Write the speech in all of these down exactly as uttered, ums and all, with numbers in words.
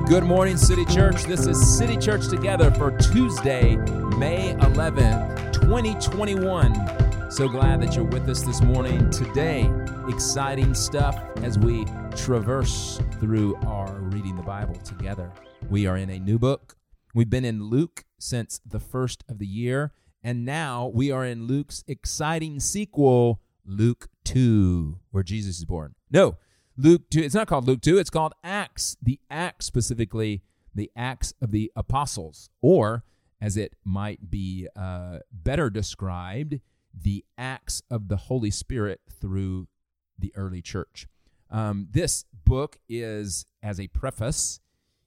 Good morning, City Church. This is City Church Together for Tuesday, May eleventh, twenty twenty-one. So glad that you're with us this morning. Today, exciting stuff as we traverse through our reading the Bible together. We are in a new book. We've been in Luke since the first of the year, and now we are in Luke's exciting sequel, Luke two, where Jesus is born. No, Luke two, it's not called Luke two, it's called Acts. The Acts, specifically the Acts of the Apostles, or as it might be uh, better described, the Acts of the Holy Spirit through the early church. Um, this book is, as a preface,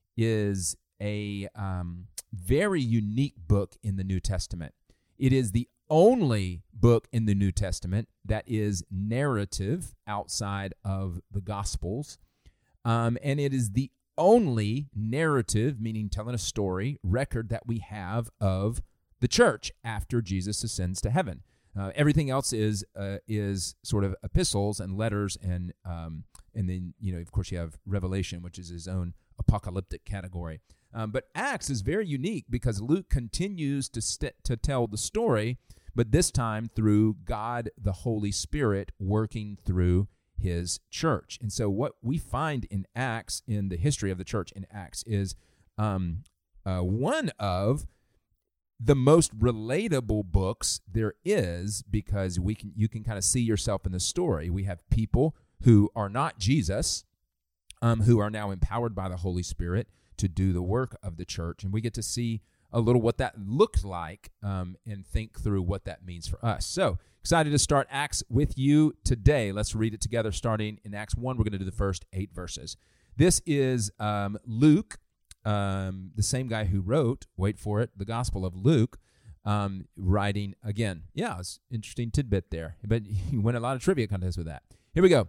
is a um, very unique book in the New Testament. It is the only book in the New Testament that is narrative outside of the Gospels, um, and it is the only narrative, meaning telling a story, record that we have of the church after Jesus ascends to heaven. Uh, everything else is uh, is sort of epistles and letters, and um, and then you know, of course, you have Revelation, which is his own apocalyptic category. Um, but Acts is very unique because Luke continues to st- to tell the story, but this time through God, the Holy Spirit, working through his church. And so what we find in Acts, in the history of the church in Acts, is um, uh, one of the most relatable books there is, because we can you can kind of see yourself in the story. We have people who are not Jesus, um, who are now empowered by the Holy Spirit to do the work of the church, and we get to see a little what that looks like um, and think through what that means for us. So excited to start Acts with you today. Let's read it together, starting in Acts one. We're going to do the first eight verses. This is um, Luke, um, the same guy who wrote, wait for it, the Gospel of Luke, um, writing again. Yeah, it's an interesting tidbit there, but he won a lot of trivia contests with that. Here we go.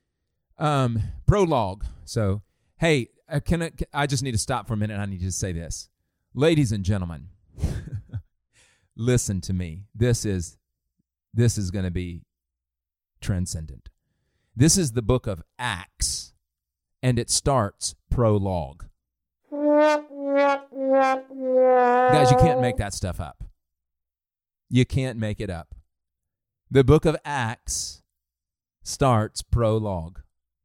Um, prologue. So, hey, uh, can I, can, I just need to stop for a minute, and I need to say this. Ladies and gentlemen, listen to me. This is this is going to be transcendent. This is the book of Acts, and it starts prologue. Guys, you can't make that stuff up. You can't make it up. The book of Acts starts prologue.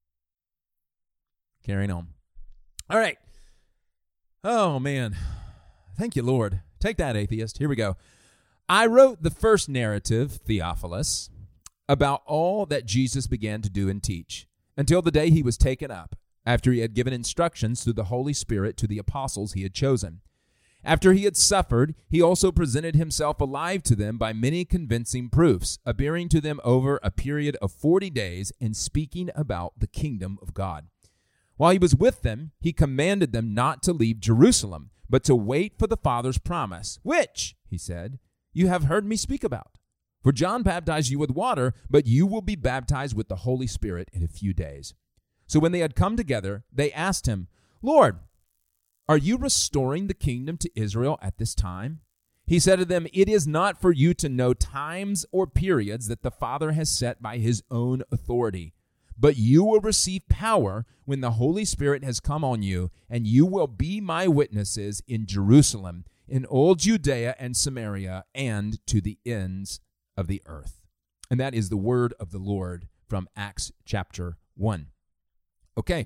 Carrying on. All right. Oh, man. Thank you, Lord. Take that, atheist. Here we go. I wrote the first narrative, Theophilus, about all that Jesus began to do and teach, until the day he was taken up, after he had given instructions through the Holy Spirit to the apostles he had chosen. After he had suffered, he also presented himself alive to them by many convincing proofs, appearing to them over a period of forty days and speaking about the kingdom of God. While he was with them, he commanded them not to leave Jerusalem, but to wait for the Father's promise, which, he said, you have heard me speak about. For John baptized you with water, but you will be baptized with the Holy Spirit in a few days. So when they had come together, they asked him, Lord, are you restoring the kingdom to Israel at this time? He said to them, it is not for you to know times or periods that the Father has set by his own authority. But you will receive power when the Holy Spirit has come on you, and you will be my witnesses in Jerusalem, in all Judea and Samaria, and to the ends of the earth. And that is the word of the Lord from Acts chapter one. Okay,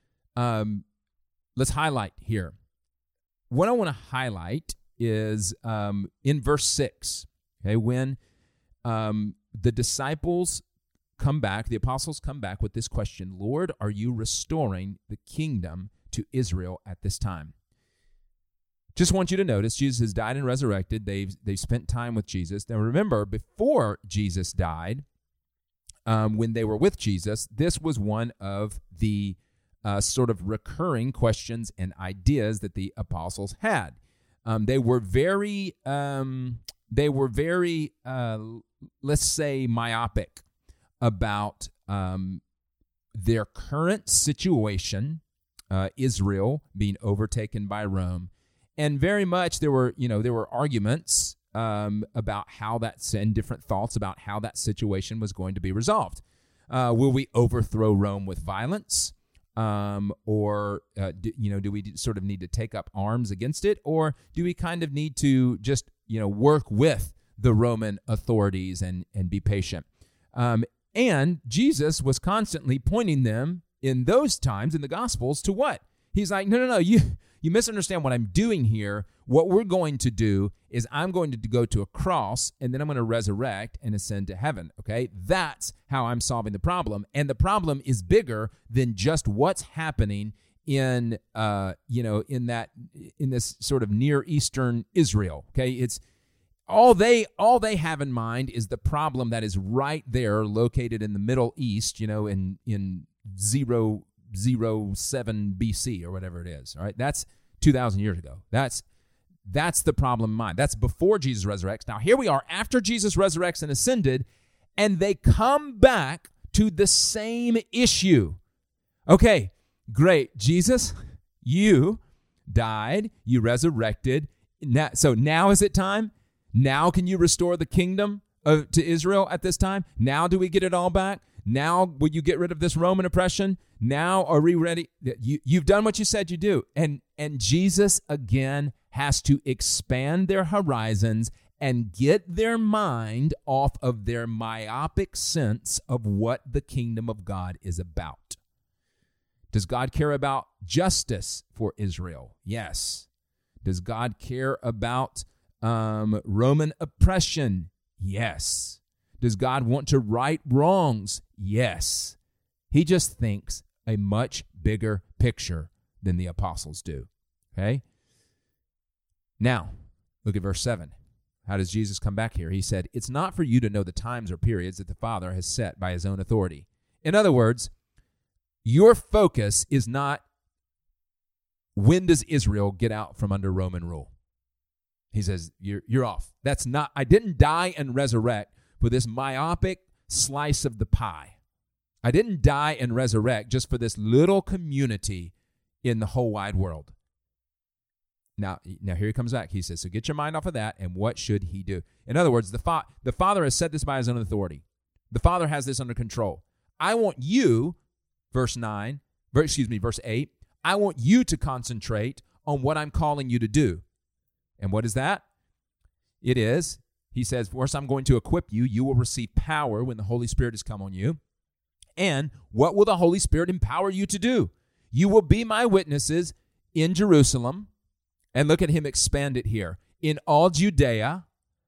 um, let's highlight here. What I want to highlight is um, in verse six, okay, when um, the disciples come back, the apostles come back with this question, Lord, are you restoring the kingdom to Israel at this time? Just want you to notice, Jesus has died and resurrected. They've, they've spent time with Jesus. Now remember, before Jesus died, um, when they were with Jesus, this was one of the uh, sort of recurring questions and ideas that the apostles had. Um, they were very, um, they were very, uh, let's say, myopic about um, their current situation, uh, Israel being overtaken by Rome, and very much there were, you know, there were arguments um, about how that's, and different thoughts about how that situation was going to be resolved. Uh, will we overthrow Rome with violence? Um, or, uh, do, you know, do we sort of need to take up arms against it? Or do we kind of need to just, you know, work with the Roman authorities and, and be patient? Um, and Jesus was constantly pointing them in those times in the Gospels to what? He's like, no, no, no, you, you misunderstand what I'm doing here. What we're going to do is I'm going to go to a cross, and then I'm going to resurrect and ascend to heaven, okay? That's how I'm solving the problem. And the problem is bigger than just what's happening in, uh, you know, in that, in this sort of Near Eastern Israel, okay? It's all they, all they have in mind is the problem that is right there located in the Middle East, you know, in, in zero, zero seven B C or whatever it is, all right? That's two thousand years ago. That's, That's the problem in mind. That's before Jesus resurrects. Now, here we are after Jesus resurrects and ascended, and they come back to the same issue. Okay, great. Jesus, you died, you resurrected. Now, so now is it time? Now can you restore the kingdom of, to Israel at this time? Now do we get it all back? Now will you get rid of this Roman oppression? Now are we ready? You, you've done what you said you do. And, and Jesus, again, has to expand their horizons and get their mind off of their myopic sense of what the kingdom of God is about. Does God care about justice for Israel? Yes. Does God care about um, Roman oppression? Yes. Does God want to right wrongs? Yes. He just thinks a much bigger picture than the apostles do. Okay? Now, look at verse seven. How does Jesus come back here? He said, it's not for you to know the times or periods that the Father has set by his own authority. In other words, your focus is not when does Israel get out from under Roman rule. He says, you're, you're off. That's not, I didn't die and resurrect for this myopic slice of the pie. I didn't die and resurrect just for this little community in the whole wide world. Now, now here he comes back. He says, so get your mind off of that, and what should he do? In other words, the, fa- the Father has said this by his own authority. The Father has this under control. I want you, verse nine, ver- excuse me, verse eight, I want you to concentrate on what I'm calling you to do. And what is that? It is, he says, first I'm going to equip you. You will receive power when the Holy Spirit has come on you. And what will the Holy Spirit empower you to do? You will be my witnesses in Jerusalem. And look at him expand it here. In all Judea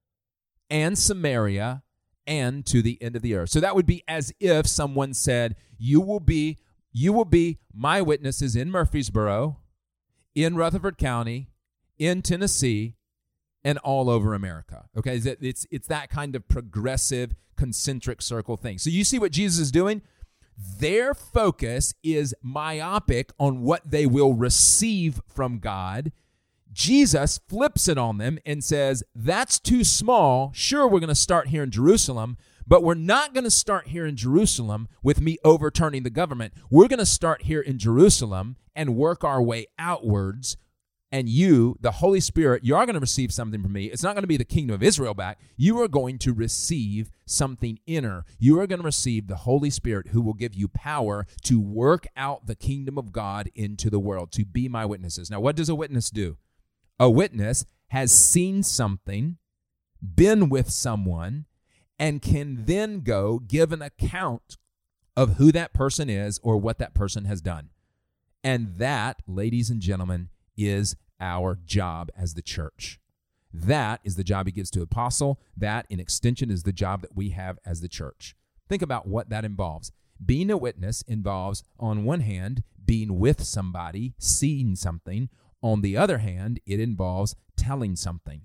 and Samaria and to the end of the earth. So that would be as if someone said, you will be, you will be my witnesses in Murfreesboro, in Rutherford County, in Tennessee, and all over America. Okay, it's, it's that kind of progressive concentric circle thing. So you see what Jesus is doing? Their focus is myopic on what they will receive from God. Jesus flips it on them and says, that's too small. Sure, we're going to start here in Jerusalem, but we're not going to start here in Jerusalem with me overturning the government. We're going to start here in Jerusalem and work our way outwards. And you, the Holy Spirit, you are going to receive something from me. It's not going to be the kingdom of Israel back. You are going to receive something inner. You are going to receive the Holy Spirit who will give you power to work out the kingdom of God into the world, to be my witnesses. Now, what does a witness do? A witness has seen something, been with someone, and can then go give an account of who that person is or what that person has done. And that, ladies and gentlemen, is our job as the church. That is the job he gives to apostle. That, in extension, is the job that we have as the church. Think about what that involves. Being a witness involves, on one hand, being with somebody, seeing something. On the other hand, it involves telling something.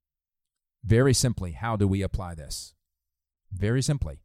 Very simply, how do we apply this? Very simply.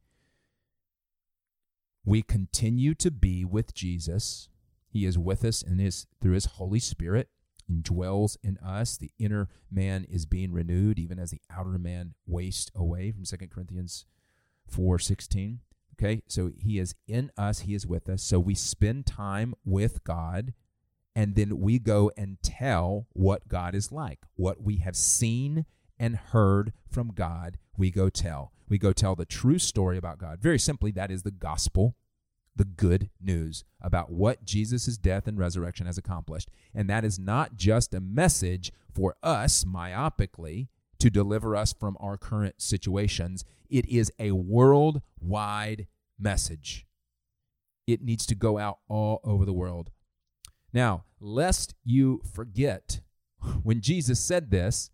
We continue to be with Jesus. He is with us in his, through his Holy Spirit and dwells in us. The inner man is being renewed, even as the outer man wastes away, from Second Corinthians four sixteen. Okay, so he is in us, he is with us. So we spend time with God, and then we go and tell what God is like. What we have seen and heard from God, we go tell. We go tell the true story about God. Very simply, that is the gospel the good news about what Jesus' death and resurrection has accomplished. And that is not just a message for us, myopically, to deliver us from our current situations. It is a worldwide message. It needs to go out all over the world. Now, lest you forget, when Jesus said this,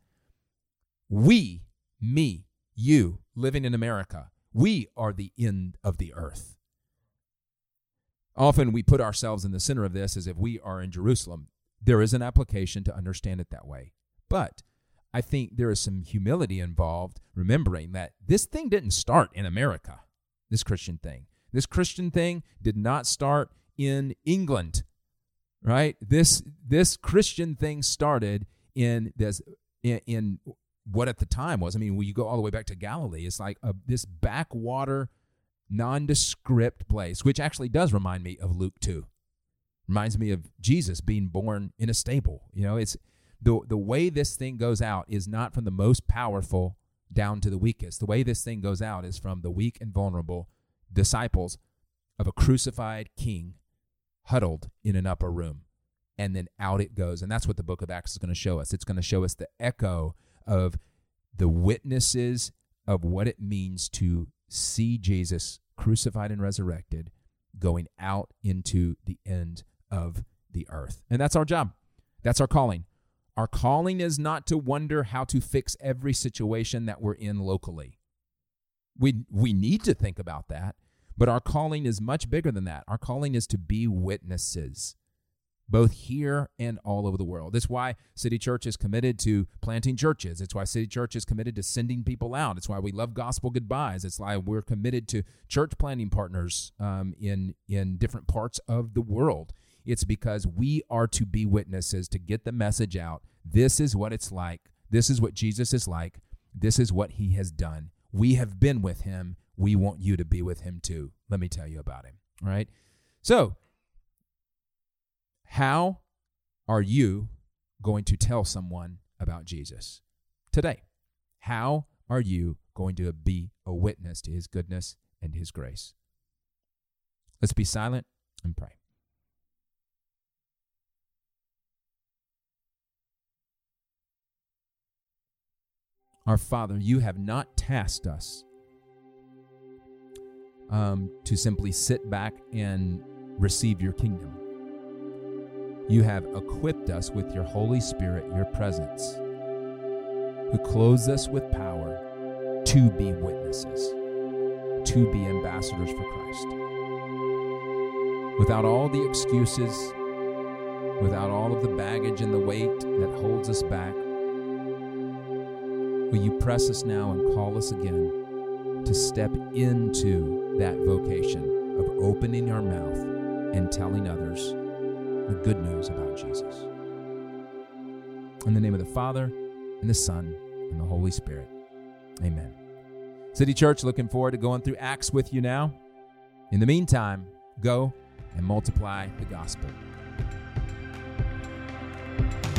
we, me, you, living in America, we are the end of the earth. Often we put ourselves in the center of this as if we are in Jerusalem. There is an application to understand it that way. But I think there is some humility involved, remembering that this thing didn't start in America, this Christian thing. This Christian thing did not start in England, right? This this Christian thing started in this in, in what at the time was, I mean, when you go all the way back to Galilee, it's like a, this backwater, nondescript place, which actually does remind me of Luke two. Reminds me of Jesus being born in a stable. You know, it's the the way this thing goes out is not from the most powerful down to the weakest. The way this thing goes out is from the weak and vulnerable disciples of a crucified king huddled in an upper room. And then out it goes. And that's what the book of Acts is going to show us. It's going to show us the echo of the witnesses of what it means to see Jesus crucified and resurrected going out into the end of the earth. And that's our job. That's our calling. Our calling is not to wonder how to fix every situation that we're in locally. We we need to think about that, but our calling is much bigger than that. Our calling is to be witnesses, both here and all over the world. That's why City Church is committed to planting churches. It's why City Church is committed to sending people out. It's why we love gospel goodbyes. It's why we're committed to church planting partners um, in, in different parts of the world. It's because we are to be witnesses, to get the message out. This is what it's like. This is what Jesus is like. This is what he has done. We have been with him. We want you to be with him too. Let me tell you about him. All right? So, how are you going to tell someone about Jesus today? How are you going to be a witness to his goodness and his grace? Let's be silent and pray. Our Father, you have not tasked us um, to simply sit back and receive your kingdom. You have equipped us with your Holy Spirit, your presence, who clothes us with power to be witnesses, to be ambassadors for Christ. Without all the excuses, without all of the baggage and the weight that holds us back, will you press us now and call us again to step into that vocation of opening our mouth and telling others the good news about Jesus. In the name of the Father, and the Son, and the Holy Spirit. Amen. City Church, looking forward to going through Acts with you now. In the meantime, go and multiply the gospel.